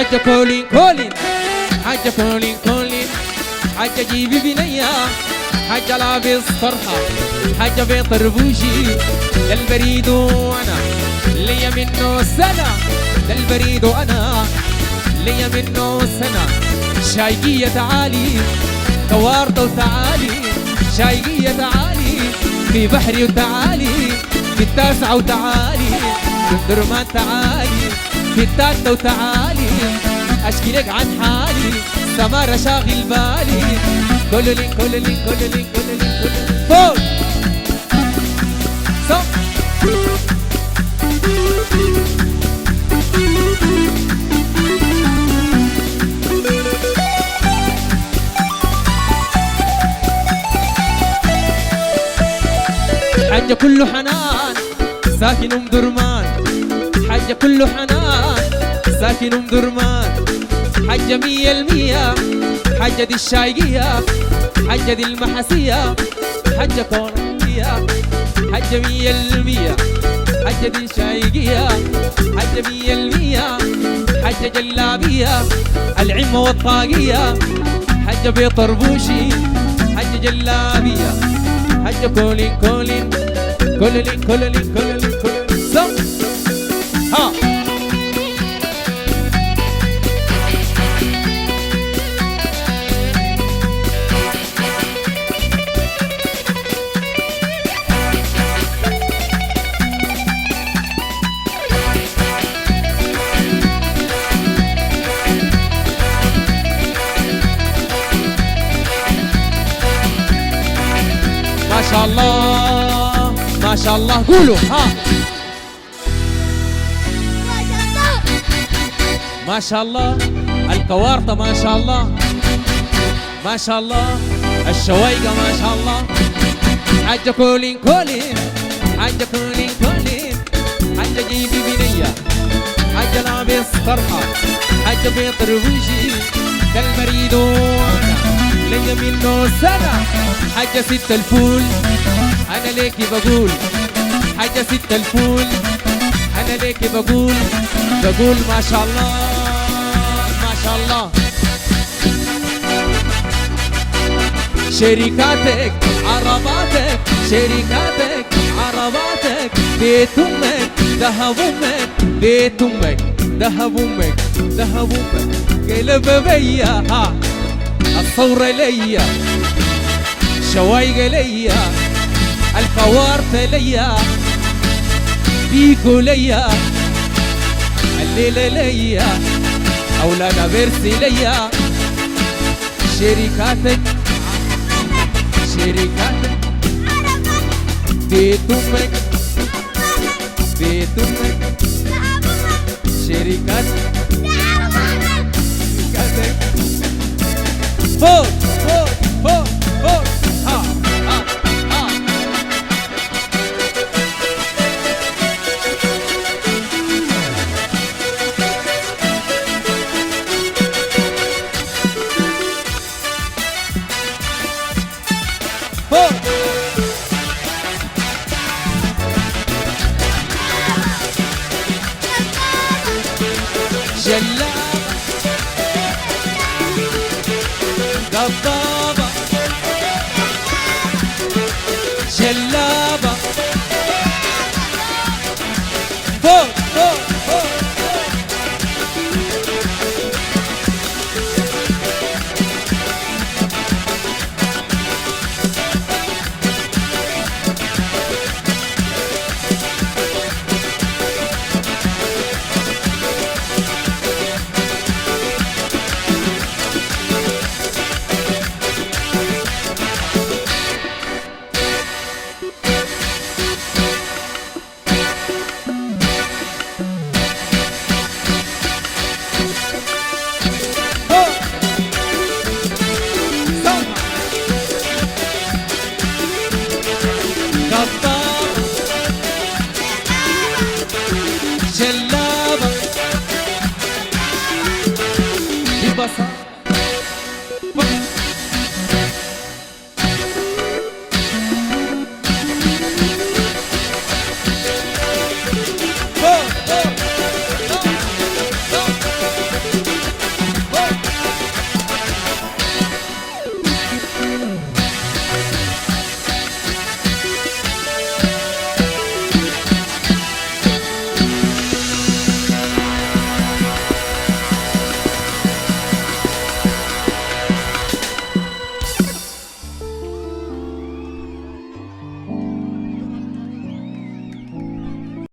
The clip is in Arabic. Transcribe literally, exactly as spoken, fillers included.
حاجة كولين كولين حاجة كولين كولين حاجة جيبي بنية حاجة لابس طرحة حاجة بيض طربوشي ده البريد وانا ليا منه سنة ده البريد وانا ليا منه سنة شايقية تعالي كوارطة وتعالي شايقية تعالي في بحري وتعالي في التاسعة وتعالي في الدرمان تعالي في التالتة وتعالي اشكي لك عن حالي سمارة شاغل بالي كللين كللين كللين كللين كللين فوق صف حاجة كله حنان ساكن ام درمان حاجة كله حنان ساكن ام درمان حاجة مية المية حاجة دي الشايقية حاجة دي المحسية حاجة كونية حاجة مية المية حاجة دي الشايقية حاجة مية المية حاجة جلابية العمة والطاقية حاجة بيض طربوشي حاجة جلابية حاجة كولين كولين كولين كولين كولين كولين صم ها ما شاء الله ما شاء الله قولوا ها ما شاء الله الكوارطة ما شاء الله ما شاء الله الشويقة ما شاء الله حاجة كولين كولين حاجة كولين كولين حاجة جيبي بنية حاجة لابس طرحة حاجة بيض ربوشي كالمريد وانا ليا منه سنة حاجة ست الفول أنا ليكي بقول حاجة ست الفول أنا ليكي بقول بقول ما شاء الله ما شاء الله شركاتك عرباتك شركاتك عرباتك بيت أمك ذهب أمك بيت أمك ذهب أمك ذهب أمك قلب بيا ها الثورة ليا شوايق ليا الكوارث ليا بيكو ليا الليلة ليا أولاد بيرسي ليا شركاتك شركاتك بيت أمك بيت أمك شركاتك شركاتك فوق فوق فوق فوق